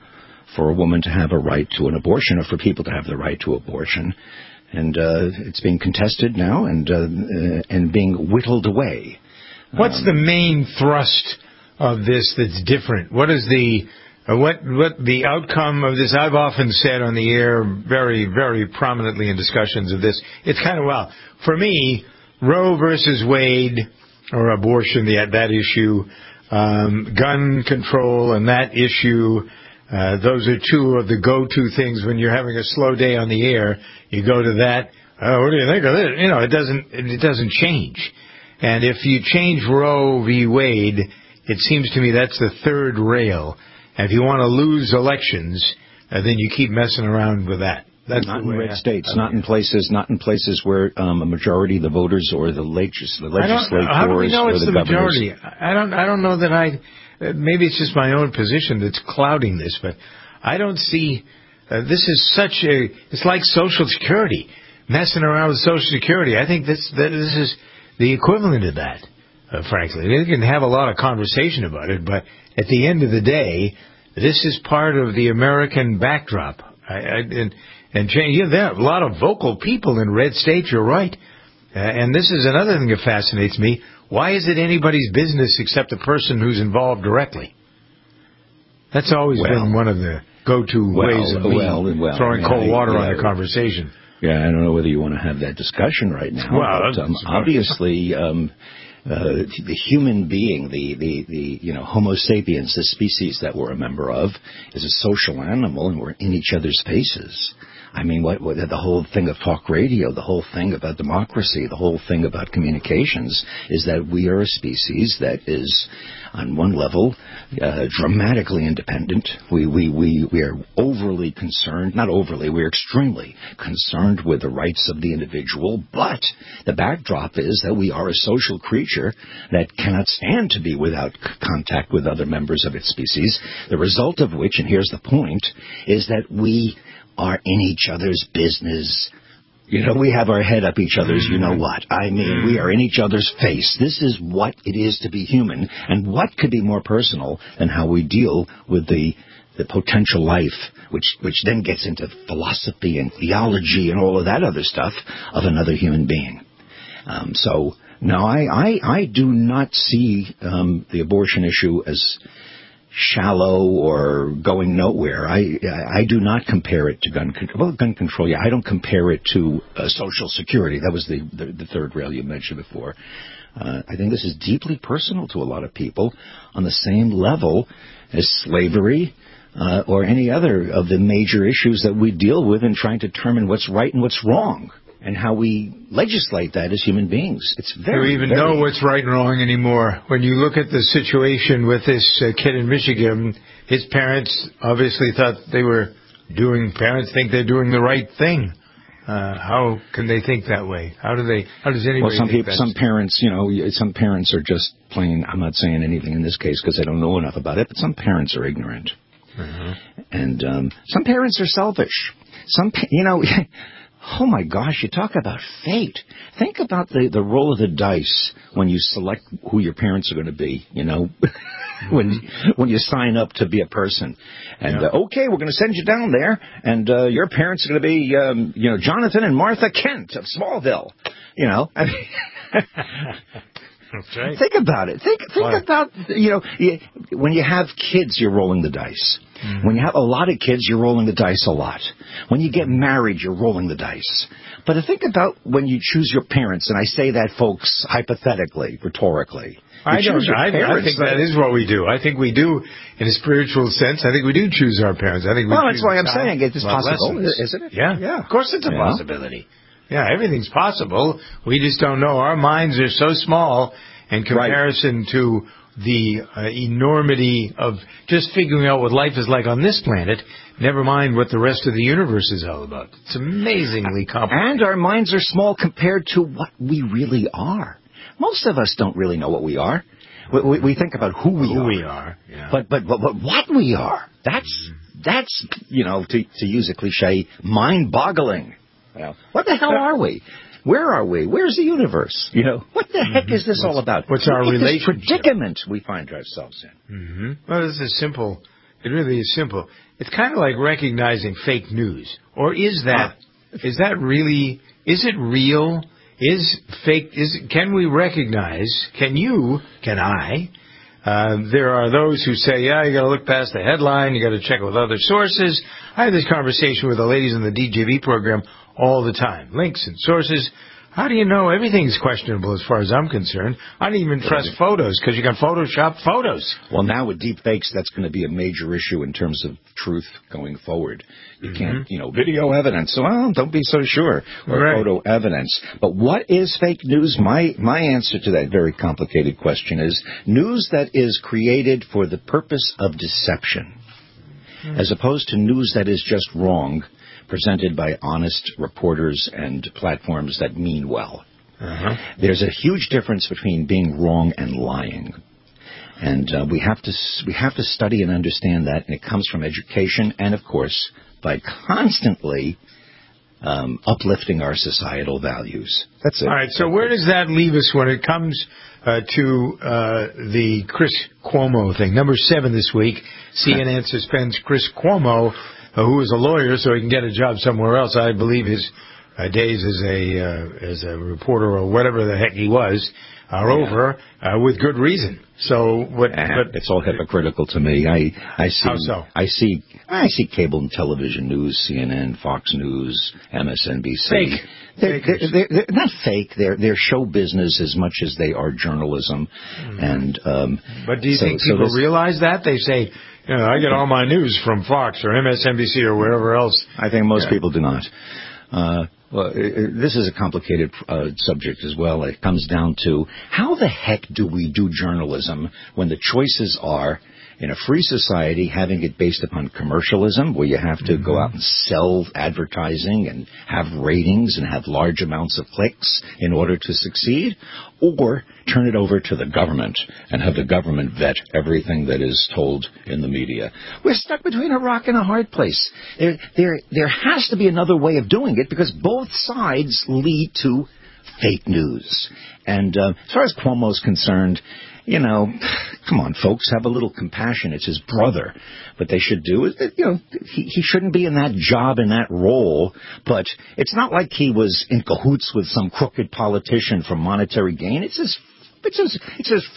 [SPEAKER 5] for a woman to have a right to an abortion or for people to have the right to abortion. And uh, it's being contested now and uh, uh, and being whittled away.
[SPEAKER 4] What's
[SPEAKER 5] um,
[SPEAKER 4] the main thrust of this that's different? What is the uh, what what the outcome of this? I've often said on the air, very very prominently in discussions of this. It's kind of well for me, Roe versus Wade or abortion, the, that issue, um, gun control, and that issue. Uh, those are two of the go-to things when you're having a slow day on the air. You go to that. Oh, what do you think of this? You know, it doesn't it doesn't change. And if you change Roe v. Wade, it seems to me that's the third rail. And if you want to lose elections, uh, then you keep messing around with that. That's
[SPEAKER 5] not in red states, not in places, not in places where um, a majority of the voters or the legis- the legislators
[SPEAKER 4] how do we know
[SPEAKER 5] or
[SPEAKER 4] it's
[SPEAKER 5] the,
[SPEAKER 4] the
[SPEAKER 5] governors.
[SPEAKER 4] majority? I don't. I don't know that I. Uh, maybe it's just my own position that's clouding this, but I don't see. Uh, this is such a. It's like Social Security, messing around with Social Security. I think this that this is the equivalent of that. Uh, frankly, we can have a lot of conversation about it, but at the end of the day, this is part of the American backdrop. I, I, and and change, yeah, there are a lot of vocal people in red states. You're right, uh, and this is another thing that fascinates me. Why is it anybody's business except the person who's involved directly? That's always
[SPEAKER 5] well,
[SPEAKER 4] been one of the go-to
[SPEAKER 5] well,
[SPEAKER 4] ways of me
[SPEAKER 5] well, well,
[SPEAKER 4] throwing
[SPEAKER 5] I mean,
[SPEAKER 4] cold water
[SPEAKER 5] I,
[SPEAKER 4] on
[SPEAKER 5] yeah,
[SPEAKER 4] a conversation.
[SPEAKER 5] Yeah, I don't know whether you want to have that discussion right now.
[SPEAKER 4] Well,
[SPEAKER 5] but, um, obviously, um, uh, the human being, the, the, the you know Homo sapiens, the species that we're a member of, is a social animal, and we're in each other's faces. I mean, what, what the whole thing of talk radio, the whole thing about democracy, the whole thing about communications is that we are a species that is, on one level, uh, dramatically independent. We, we, we, we are overly concerned, not overly, we're extremely concerned with the rights of the individual, but the backdrop is that we are a social creature that cannot stand to be without c- contact with other members of its species, the result of which, and here's the point, is that we are in each other's business. You know, we have our head up each other's, you know what. I mean, we are in each other's face. This is what it is to be human. And what could be more personal than how we deal with the the potential life, which which then gets into philosophy and theology and all of that other stuff of another human being. Um, so, no, I, I, I do not see um, the abortion issue as shallow or going nowhere. I I do not compare it to gun control. Well, gun control, yeah, I don't compare it to uh, Social Security. That was the, the, the third rail you mentioned before. Uh, I think this is deeply personal to a lot of people on the same level as slavery uh, or any other of the major issues that we deal with in trying to determine what's right and what's wrong, and how we legislate that as human beings. It's very,
[SPEAKER 4] You even
[SPEAKER 5] very...
[SPEAKER 4] know what's right and wrong anymore. When you look at the situation with this uh, kid in Michigan, his parents obviously thought they were doing, parents think they're doing the right thing. Uh, how can they think that way? How do they, how does anybody
[SPEAKER 5] Well, some
[SPEAKER 4] think
[SPEAKER 5] people,
[SPEAKER 4] that's...
[SPEAKER 5] some parents, you know, some parents are just plain, I'm not saying anything in this case because I don't know enough about it, but some parents are ignorant.
[SPEAKER 4] Uh-huh.
[SPEAKER 5] And um, some parents are selfish. Some, you know... Oh, my gosh, you talk about fate. Think about the, the roll of the dice when you select who your parents are going to be, you know, when when you sign up to be a person. And,
[SPEAKER 4] yeah.
[SPEAKER 5] uh, okay, we're going to send you down there, and uh, your parents are going to be, um, you know, Jonathan and Martha Kent of Smallville, you know. I mean,
[SPEAKER 4] That's right.
[SPEAKER 5] Think about it. Think think
[SPEAKER 4] Why?
[SPEAKER 5] about, you know, you, when you have kids, you're rolling the dice.
[SPEAKER 4] Mm-hmm.
[SPEAKER 5] When you have a lot of kids, you're rolling the dice a lot. When you get married, you're rolling the dice. But think about when you choose your parents, and I say that, folks, hypothetically, rhetorically. You
[SPEAKER 4] I don't. I, I think that is what we do. I think we do, in a spiritual sense. I think we do choose our parents. I think we.
[SPEAKER 5] Well,
[SPEAKER 4] choose
[SPEAKER 5] that's why I'm
[SPEAKER 4] time,
[SPEAKER 5] saying it is possible,
[SPEAKER 4] lessons.
[SPEAKER 5] isn't it?
[SPEAKER 4] Yeah,
[SPEAKER 5] Yeah.
[SPEAKER 4] Of course, it's a
[SPEAKER 5] Yeah.
[SPEAKER 4] possibility. Yeah, everything's possible. We just don't know. Our minds are so small in comparison right. to the uh, enormity of just figuring out what life is like on this planet. Never mind what the rest of the universe is all about. It's amazingly complicated.
[SPEAKER 5] And our minds are small compared to what we really are. Most of us don't really know what we are. We, we, we think about who we
[SPEAKER 4] who
[SPEAKER 5] are.
[SPEAKER 4] we are. Yeah.
[SPEAKER 5] But, but but but what we are, that's, mm-hmm. that's you know, to, to use a cliche, mind-boggling. You know, what the hell are we? Where are we? Where's the universe? You know, what the mm-hmm. heck is this
[SPEAKER 4] what's,
[SPEAKER 5] all about?
[SPEAKER 4] What's
[SPEAKER 5] Look
[SPEAKER 4] our
[SPEAKER 5] at
[SPEAKER 4] relationship?
[SPEAKER 5] This predicament we find ourselves in.
[SPEAKER 4] Mm-hmm. Well, this is simple. It really is simple. it's kind of like recognizing fake news. Or is that, is that really, is it real? Is fake, is, can we recognize, can you, can I, uh, there are those who say, yeah, you gotta look past the headline, you gotta check with other sources. I have this conversation with the ladies in the D J V program all the time. Links and sources. How do you know everything's questionable as far as I'm concerned? I don't even trust photos because you can Photoshop photos.
[SPEAKER 5] Well, now with deep fakes, that's going to be a major issue in terms of truth going forward. You mm-hmm. can't, you know, video evidence. So, well, don't be so sure. Or right. photo evidence. But what is fake news? My, my answer to that very complicated question is news that is created for the purpose of deception, mm-hmm. as opposed to news that is just wrong, presented by honest reporters and platforms that mean well. Uh-huh. There's a huge difference between being wrong and lying. And uh, we have to we have to study and understand that, and it comes from education and, of course, by constantly um, uplifting our societal values. That's it.
[SPEAKER 4] All right, so where does that leave us when it comes uh, to uh, the Chris Cuomo thing? Number seven this week, C N N suspends Chris Cuomo, Uh, who is a lawyer, so he can get a job somewhere else. I believe his uh, days as a uh, as a reporter or whatever the heck he was are yeah. over uh, with good reason. So what?
[SPEAKER 5] Uh,
[SPEAKER 4] but,
[SPEAKER 5] it's all hypocritical to me. I I see
[SPEAKER 4] how so?
[SPEAKER 5] I see I see cable and television news, C N N, Fox News, M S N B C.
[SPEAKER 4] Fake.
[SPEAKER 5] They're, they're, they're, they're not fake. They're they're show business as much as they are journalism. Mm. And um,
[SPEAKER 4] but do you
[SPEAKER 5] so,
[SPEAKER 4] think people
[SPEAKER 5] so this,
[SPEAKER 4] realize that? They say, you know, I get all my news from Fox or M S N B C or wherever else.
[SPEAKER 5] I think most
[SPEAKER 4] yeah.
[SPEAKER 5] people do not. Uh, well, it, this is a complicated uh, subject as well. It comes down to how the heck do we do journalism when the choices are, in a free society, having it based upon commercialism, where you have to mm-hmm. go out and sell advertising and have ratings and have large amounts of clicks in order to succeed, or turn it over to the government and have the government vet everything that is told in the media. We're stuck between a rock and a hard place. There, there, there has to be another way of doing it because both sides lead to fake news. And uh, as far as Cuomo's concerned, you know, come on, folks, have a little compassion. It's his brother. What they should do is, you know, he, he shouldn't be in that job, in that role. But it's not like he was in cahoots with some crooked politician for monetary gain. It's his, it's his, it's his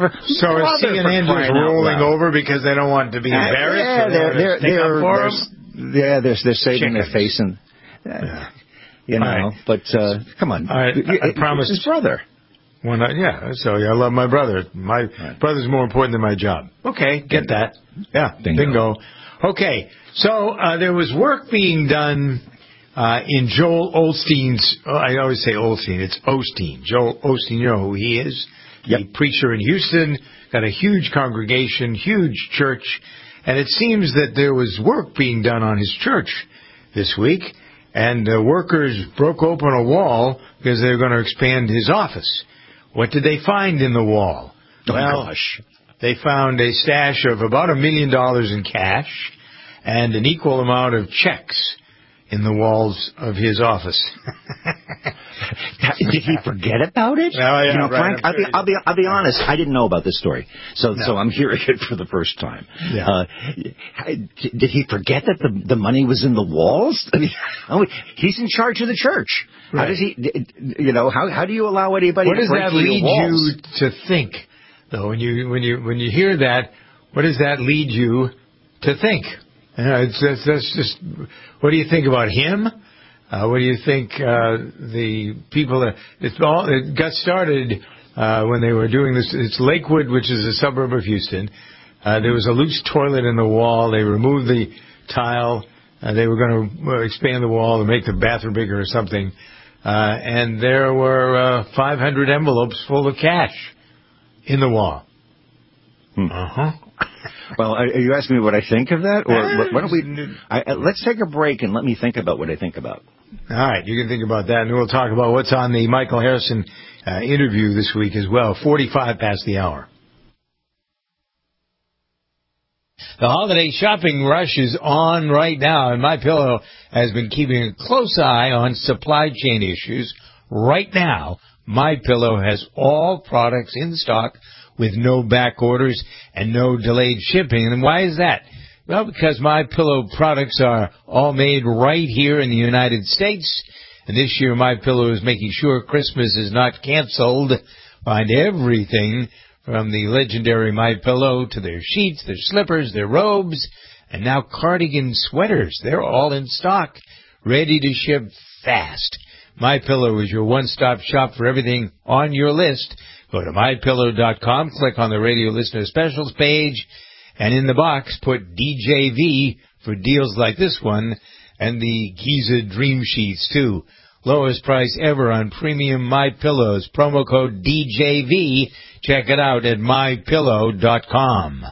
[SPEAKER 4] So is C N N just rolling over because they don't want to be embarrassed?
[SPEAKER 5] Uh, yeah, they're, they're, they're, they're, yeah, they're, they're saving Chickens. their face. And, uh, yeah. You know, right. but uh, come on.
[SPEAKER 4] I, I, I promised
[SPEAKER 5] his brother.
[SPEAKER 4] When I, yeah, so I love my brother. My right. brother's more important than my job. Okay, get
[SPEAKER 5] Bingo.
[SPEAKER 4] that. Yeah, bingo. bingo. Okay, so uh, there was work being done uh, in Joel Osteen's, oh, I always say Osteen, it's Osteen. Joel Osteen, you know who he is? Yep. The preacher in Houston, got a huge congregation, huge church, and it seems that there was work being done on his church this week, and uh, workers broke open a wall because they were going to expand his office. What did they find in the wall?
[SPEAKER 5] Oh,
[SPEAKER 4] well,
[SPEAKER 5] gosh.
[SPEAKER 4] They found a stash of about a million dollars in cash and an equal amount of checks in the walls of his office.
[SPEAKER 5] Did he forget about it?
[SPEAKER 4] Well, yeah,
[SPEAKER 5] you know,
[SPEAKER 4] right,
[SPEAKER 5] Frank, I'll be, I'll be, I'll be honest. I didn't know about this story, so no. so I'm hearing it for the first time.
[SPEAKER 4] Yeah.
[SPEAKER 5] Uh, did he forget that the the money was in the walls? I mean, he's in charge of the church. Right. How does he? You know, how how do you allow anybody?
[SPEAKER 4] What
[SPEAKER 5] to
[SPEAKER 4] does
[SPEAKER 5] break
[SPEAKER 4] that lead
[SPEAKER 5] walls?
[SPEAKER 4] you to think, though? When you when you when you hear that, what does that lead you to think? You know, it's, it's, that's just. What do you think about him? Uh, what do you think uh, the people that it's all it got started uh, when they were doing this? It's Lakewood, which is a suburb of Houston. Uh, there was a loose toilet in the wall. They removed the tile. Uh, they were going to uh, expand the wall and make the bathroom bigger or something. Uh, and there were uh, five hundred envelopes full of cash in the wall.
[SPEAKER 5] Hmm.
[SPEAKER 4] Uh huh.
[SPEAKER 5] Well, are you asking me what I think of that, or why don't we? I, let's take a break and let me think about what I think about.
[SPEAKER 4] All right, you can think about that, and we'll talk about what's on the Michael Harrison uh, interview this week as well. Forty-five past the hour. The holiday shopping rush is on right now, and MyPillow has been keeping a close eye on supply chain issues. Right now, MyPillow has all products in stock with no back orders and no delayed shipping. And why is that? Well, because MyPillow products are all made right here in the United States. And this year, MyPillow is making sure Christmas is not canceled. Find everything from the legendary MyPillow to their sheets, their slippers, their robes, and now cardigan sweaters. They're all in stock, ready to ship fast. MyPillow is your one-stop shop for everything on your list. Go to my pillow dot com, click on the radio listener specials page, and in the box put D J V for deals like this one, and the Giza Dream Sheets too. Lowest price ever on premium MyPillows. Promo code D J V. Check it out at my pillow dot com.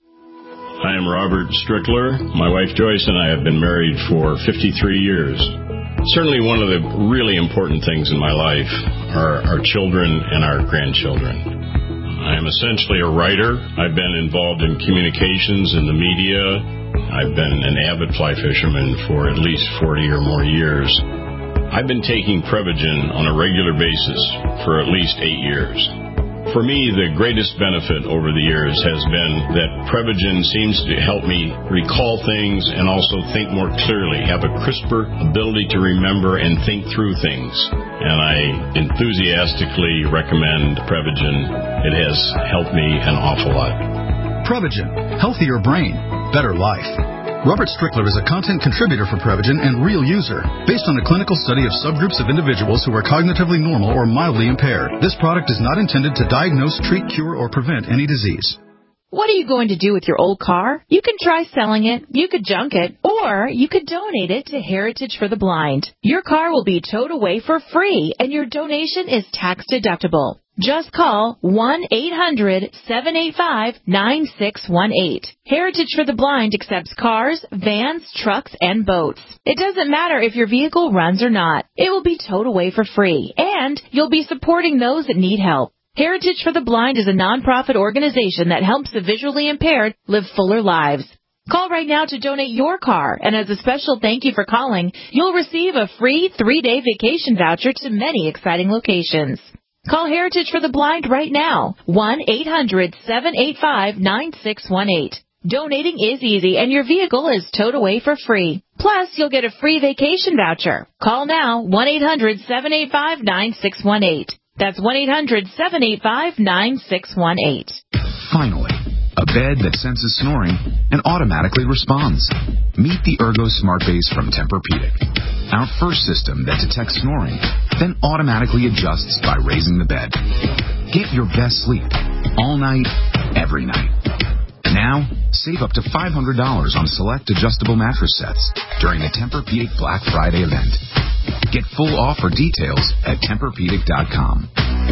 [SPEAKER 6] I am Robert Strickler. My wife Joyce and I have been married for fifty-three years. Certainly one of the really important things in my life are our children and our grandchildren. I am essentially a writer. I've been involved in communications in the media. I've been an avid fly fisherman for at least forty or more years. I've been taking Prevagen on a regular basis for at least eight years. For me, the greatest benefit over the years has been that Prevagen seems to help me recall things and also think more clearly, have a crisper ability to remember and think through things. And I enthusiastically recommend Prevagen. It has helped me an awful lot.
[SPEAKER 7] Prevagen. Healthier brain. Better life. Robert Strickler is a content contributor for Prevagen and real user, based on a clinical study of subgroups of individuals who are cognitively normal or mildly impaired. This product is not intended to diagnose, treat, cure, or prevent any disease.
[SPEAKER 23] What are you going to do with your old car? You can try selling it, you could junk it, or you could donate it to Heritage for the Blind. Your car will be towed away for free, and your donation is tax deductible. Just call one eight hundred seven eight five nine six one eight. Heritage for the Blind accepts cars, vans, trucks, and boats. It doesn't matter if your vehicle runs or not. It will be towed away for free, and you'll be supporting those that need help. Heritage for the Blind is a nonprofit organization that helps the visually impaired live fuller lives. Call right now to donate your car, and as a special thank you for calling, you'll receive a free three-day vacation voucher to many exciting locations. Call Heritage for the Blind right now, one eight hundred seven eight five nine six one eight. Donating is easy, and your vehicle is towed away for free. Plus, you'll get a free vacation voucher. Call now, one eight hundred seven eight five nine six one eight. That's one eight hundred seven eight five nine six one eight.
[SPEAKER 24] Finally, a bed that senses snoring and automatically responds. Meet the Ergo Smart Base from Tempur-Pedic. Our first system that detects snoring, then automatically adjusts by raising the bed. Get your best sleep all night, every night. Now, save up to five hundred dollars on select adjustable mattress sets during the Tempur-Pedic Black Friday event. Get full offer details at Tempur Pedic dot com.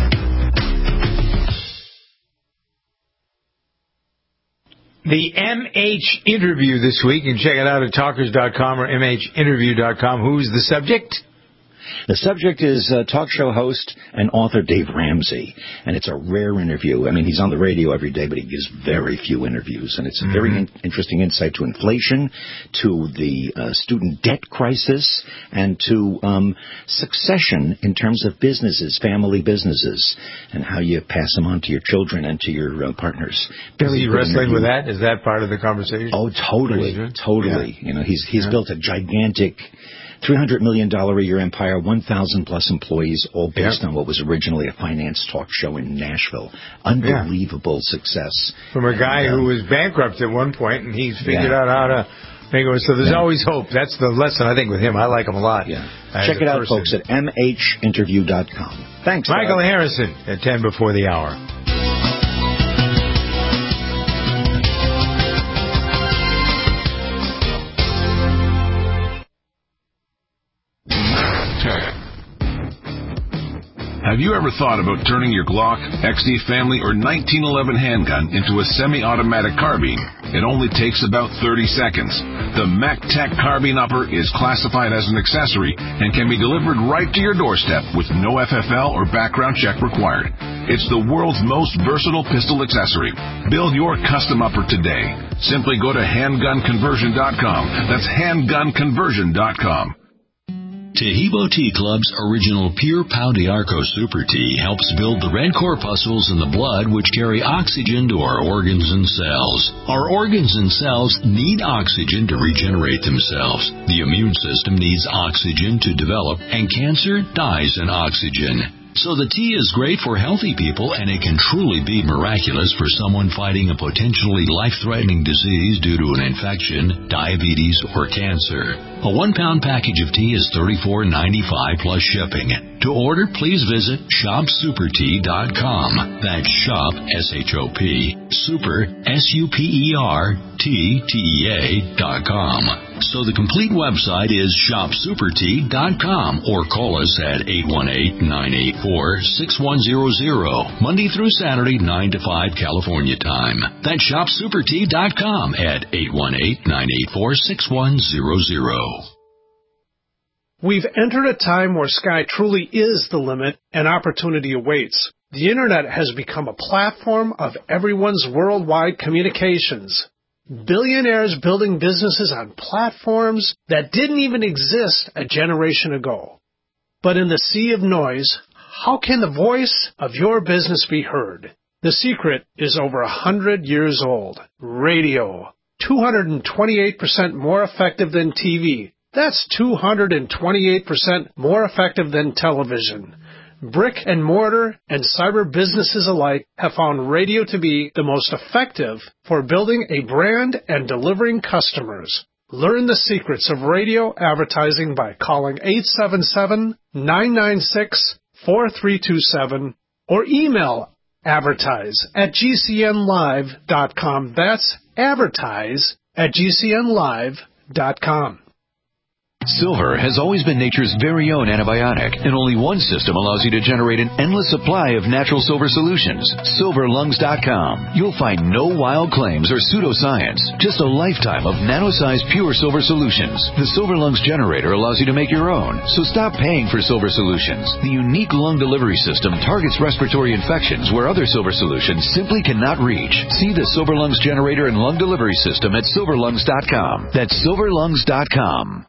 [SPEAKER 4] The M H interview this week, and check it out at talkers dot com or M H interview dot com. Who's the subject?
[SPEAKER 5] The subject is uh, talk show host and author Dave Ramsey, and it's a rare interview. I mean, he's on the radio every day, but he gives very few interviews, and it's a very mm-hmm. in- interesting insight to inflation, to the uh, student debt crisis, and to um, succession in terms of businesses, family businesses, and how you pass them on to your children and to your uh, partners. Very
[SPEAKER 4] is he wrestling interview. with that? Is that part of the conversation?
[SPEAKER 5] Oh, totally, totally. Yeah. You know, he's he's yeah. built a gigantic three hundred million dollars a year empire, one thousand plus employees, all based yeah. on what was originally a finance talk show in Nashville. Unbelievable yeah. success.
[SPEAKER 4] From a guy and, uh, who was bankrupt at one point, and he's figured yeah. out how to make it. So there's yeah. always hope. That's the lesson, I think, with him. I like him a lot.
[SPEAKER 5] Yeah. Check it out, person. folks, at M H interview dot com. Thanks,
[SPEAKER 4] Michael
[SPEAKER 5] Doug.
[SPEAKER 4] Harrison at ten before the hour.
[SPEAKER 25] Have you ever thought about turning your Glock, X D Family, or nineteen eleven handgun into a semi-automatic carbine? It only takes about thirty seconds. The MacTac Carbine Upper is classified as an accessory and can be delivered right to your doorstep with no F F L or background check required. It's the world's most versatile pistol accessory. Build your custom upper today. Simply go to handgun conversion dot com. That's handgun conversion dot com.
[SPEAKER 3] Tahibo Tea Club's original Pure Pau d'Arco Super Tea helps build the red corpuscles in the blood which carry oxygen to our organs and cells. Our organs and cells need oxygen to regenerate themselves. The immune system needs oxygen to develop, and cancer dies in oxygen. So the tea is great for healthy people, and it can truly be miraculous for someone fighting a potentially life-threatening disease due to an infection, diabetes, or cancer. A one-pound package of tea is thirty-four ninety-five plus shipping. To order, please visit shop super tea dot com. That's shop, S H O P, super, S U P E R, T, T E A, dot com. So the complete website is shop super tea dot com, or call us at eight one eight, nine eight four, six one zero zero, Monday through Saturday, nine to five California time. That's shop super tea dot com at eight one eight, nine eight four, six one zero zero.
[SPEAKER 8] We've entered a time where sky truly is the limit and opportunity awaits. The Internet has become a platform of everyone's worldwide communications. Billionaires building businesses on platforms that didn't even exist a generation ago. But in the sea of noise, how can the voice of your business be heard? The secret is over a hundred years old. Radio. two hundred twenty-eight percent more effective than T V. That's two hundred twenty-eight percent more effective than television. Brick and mortar and cyber businesses alike have found radio to be the most effective for building a brand and delivering customers. Learn the secrets of radio advertising by calling eight seven seven, nine nine six, four three two seven or email advertise at G C N live dot com. That's advertise at G C N live dot com.
[SPEAKER 10] Silver has always been nature's very own antibiotic, and only one system allows you to generate an endless supply of natural silver solutions. silver lungs dot com. You'll find no wild claims or pseudoscience, just a lifetime of nano-sized pure silver solutions. The Silver Lungs generator allows you to make your own, so stop paying for silver solutions. The unique lung delivery system targets respiratory infections where other silver solutions simply cannot reach. See the Silver Lungs generator and lung delivery system at silver lungs dot com. That's silver lungs dot com.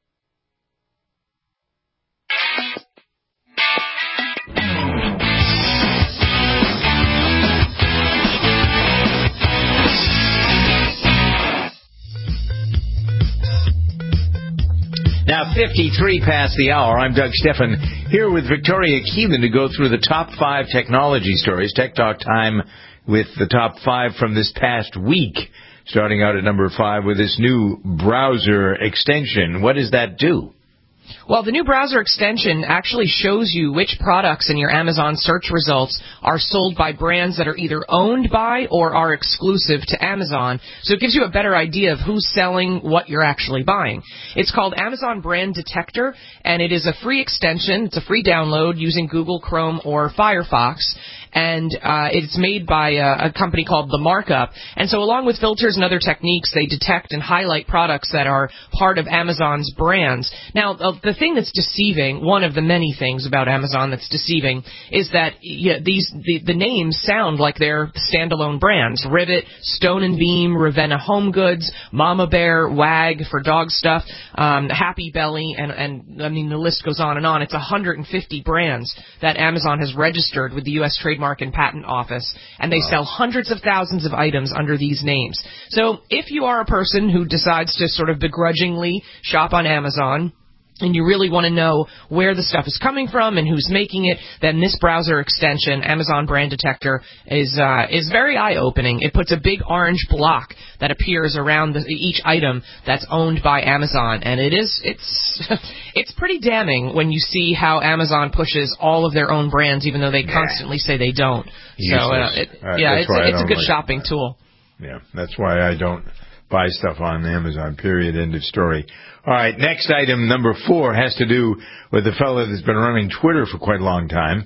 [SPEAKER 4] Now, fifty-three past the hour. I'm Doug Steffen, here with Victoria Keelan to go through the top five technology stories. Tech Talk time with the top five from this past week. Starting out at number five with this new browser extension. What does that do?
[SPEAKER 11] Well, the new browser extension actually shows you which products in your Amazon search results are sold by brands that are either owned by or are exclusive to Amazon. So it gives you a better idea of who's selling what you're actually buying. It's called Amazon Brand Detector, and it is a free extension. It's a free download using Google Chrome or Firefox. And uh, it's made by a, a company called The Markup. And so along with filters and other techniques, they detect and highlight products that are part of Amazon's brands. Now, the thing that's deceiving, one of the many things about Amazon that's deceiving, is that yeah, these the, the names sound like they're standalone brands. Rivet, Stone and Beam, Ravenna Home Goods, Mama Bear, Wag for dog stuff, um, Happy Belly, and, and I mean the list goes on and on. It's one hundred fifty brands that Amazon has registered with the U S Trade Mark and Patent Office, and they wow. sell hundreds of thousands of items under these names. So if you are a person who decides to sort of begrudgingly shop on Amazon, and you really want to know where the stuff is coming from and who's making it, then this browser extension, Amazon Brand Detector, is uh, is very eye-opening. It puts a big orange block that appears around the, each item that's owned by Amazon, and it is it's it's pretty damning when you see how Amazon pushes all of their own brands, even though they yeah. constantly say they don't. Useless. So uh, it, uh, yeah, it's, it's a good like shopping it. tool.
[SPEAKER 4] Yeah, that's why I don't buy stuff on Amazon, period, end of story. All right, next item, number four, has to do with the fellow that's been running Twitter for quite a long time.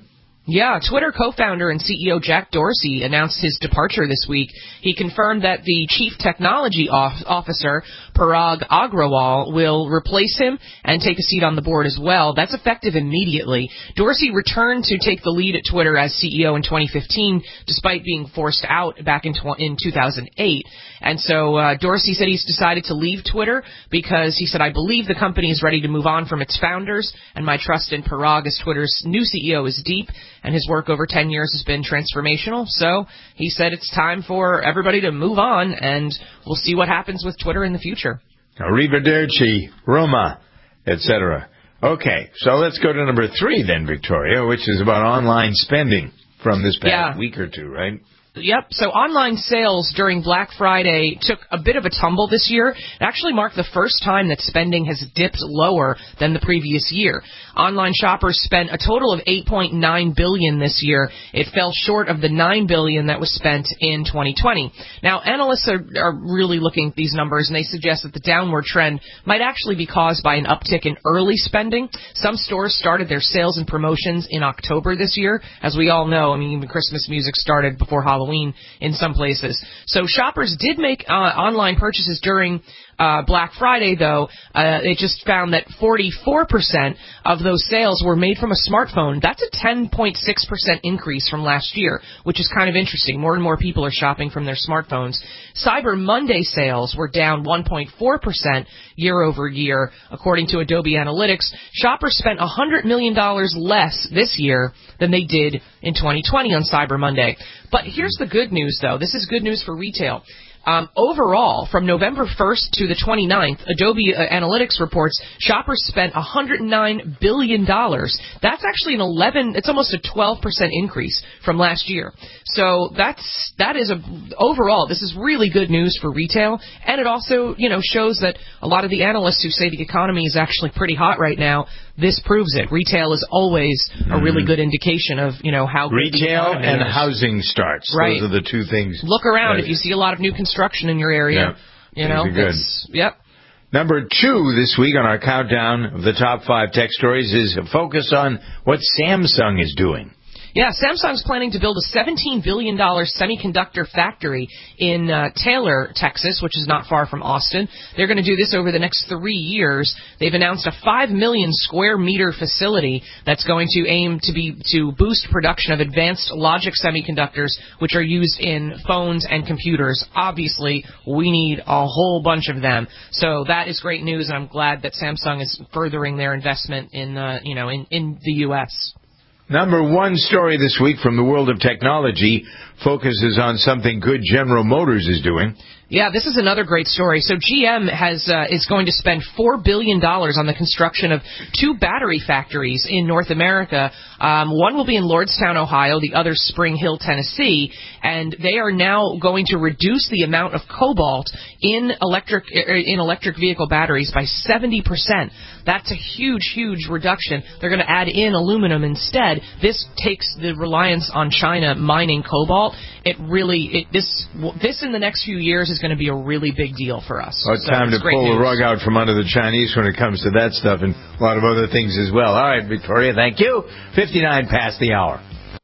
[SPEAKER 11] Yeah, Twitter co-founder and C E O Jack Dorsey announced his departure this week. He confirmed that the chief technology off- officer, Parag Agrawal, will replace him and take a seat on the board as well. That's effective immediately. Dorsey returned to take the lead at Twitter as C E O in twenty fifteen, despite being forced out back in, tw- in two thousand eight. And so uh, Dorsey said he's decided to leave Twitter because he said, I believe the company is ready to move on from its founders, and my trust in Parag as Twitter's new C E O is deep, and his work over ten years has been transformational. So he said it's time for everybody to move on, and we'll see what happens with Twitter in the future.
[SPEAKER 4] Arrivederci, Roma, et cetera. Okay, so let's go to number three then, Victoria, which is about online spending from this past
[SPEAKER 11] Yeah.
[SPEAKER 4] week or two, right?
[SPEAKER 11] Yep. So online sales during Black Friday took a bit of a tumble this year. It actually marked the first time that spending has dipped lower than the previous year. Online shoppers spent a total of eight point nine billion dollars this year. It fell short of the nine billion dollars that was spent in twenty twenty. Now, analysts are, are really looking at these numbers, and they suggest that the downward trend might actually be caused by an uptick in early spending. Some stores started their sales and promotions in October this year. As we all know, I mean, even Christmas music started before Halloween in some places. So shoppers did make uh, online purchases during uh, Black Friday, though. Uh, it just found that forty-four percent of those sales were made from a smartphone. That's a ten point six percent increase from last year, which is kind of interesting. More and more people are shopping from their smartphones. Cyber Monday sales were down one point four percent year over year, according to Adobe Analytics. Shoppers spent one hundred million dollars less this year than they did in twenty twenty on Cyber Monday. But here's the good news, though. This is good news for retail. Um, overall, from November first to the twenty-ninth, Adobe uh, Analytics reports shoppers spent one hundred nine billion dollars. That's actually an eleven, it's almost a twelve percent increase from last year. So that's, that is a, overall, this is really good news for retail. And it also, you know, shows that a lot of the analysts who say the economy is actually pretty hot right now, this proves it. Retail is always a really good indication of, you know, how good the
[SPEAKER 4] Retail
[SPEAKER 11] economy
[SPEAKER 4] and
[SPEAKER 11] is.
[SPEAKER 4] housing starts.
[SPEAKER 11] Right.
[SPEAKER 4] Those are the two things.
[SPEAKER 11] Look around.
[SPEAKER 4] that-
[SPEAKER 11] If you see a lot of new construction in your area,
[SPEAKER 4] Yeah.
[SPEAKER 11] you know,
[SPEAKER 4] These are good.
[SPEAKER 11] that's, yep.
[SPEAKER 4] Number two this week on our countdown of the top five tech stories is a focus on what Samsung is doing.
[SPEAKER 11] Yeah, Samsung's planning to build a seventeen billion dollars semiconductor factory in uh, Taylor, Texas, which is not far from Austin. They're going to do this over the next three years. They've announced a five million square meter facility that's going to aim to be to boost production of advanced logic semiconductors, which are used in phones and computers. Obviously, we need a whole bunch of them. So that is great news, and I'm glad that Samsung is furthering their investment in, uh, you know, in, in the U S
[SPEAKER 4] Number one story this week from the world of technology focuses on something good General Motors is doing.
[SPEAKER 11] Yeah, this is another great story. So G M has uh, is going to spend four billion dollars on the construction of two battery factories in North America. Um, one will be in Lordstown, Ohio, the other Spring Hill, Tennessee, and they are now going to reduce the amount of cobalt in electric in electric vehicle batteries by seventy percent. That's a huge, huge reduction. They're going to add in aluminum instead. This takes the reliance on China mining cobalt. It really, it, this this in the next few years is going to be a really big deal for us.
[SPEAKER 4] Well, it's
[SPEAKER 11] So
[SPEAKER 4] time
[SPEAKER 11] it's
[SPEAKER 4] to
[SPEAKER 11] great
[SPEAKER 4] pull the
[SPEAKER 11] news.
[SPEAKER 4] rug out from under the Chinese when it comes to that stuff and a lot of other things as well. All right, Victoria, thank you. fifty-nine past the hour.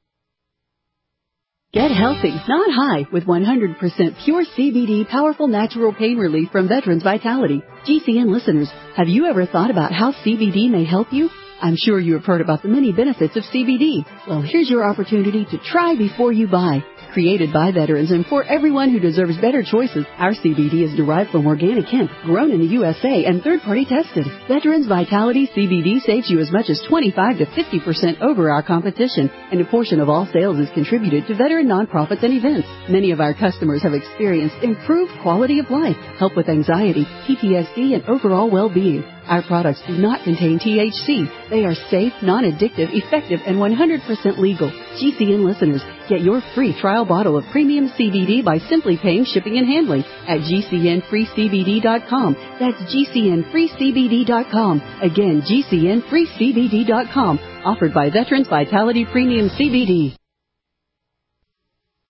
[SPEAKER 2] Get healthy, not high, with one hundred percent pure C B D powerful natural pain relief from Veterans Vitality. G C N listeners, have you ever thought about how C B D may help you? I'm sure you have heard about the many benefits of C B D. Well, here's your opportunity to try before you buy. Created by veterans and for everyone who deserves better choices, our C B D is derived from organic hemp, grown in the U S A and third-party tested. Veterans Vitality C B D saves you as much as twenty-five to fifty percent over our competition, and a portion of all sales is contributed to veteran nonprofits and events. Many of our customers have experienced improved quality of life, help with anxiety, P T S D, and overall well-being. Our products do not contain T H C. They are safe, non-addictive, effective, and one hundred percent legal. G C N listeners, get your free trial bottle of premium C B D by simply paying shipping and handling at G C N free C B D dot com. That's G C N free C B D dot com. Again, G C N free C B D dot com. Offered by Veterans Vitality Premium C B D.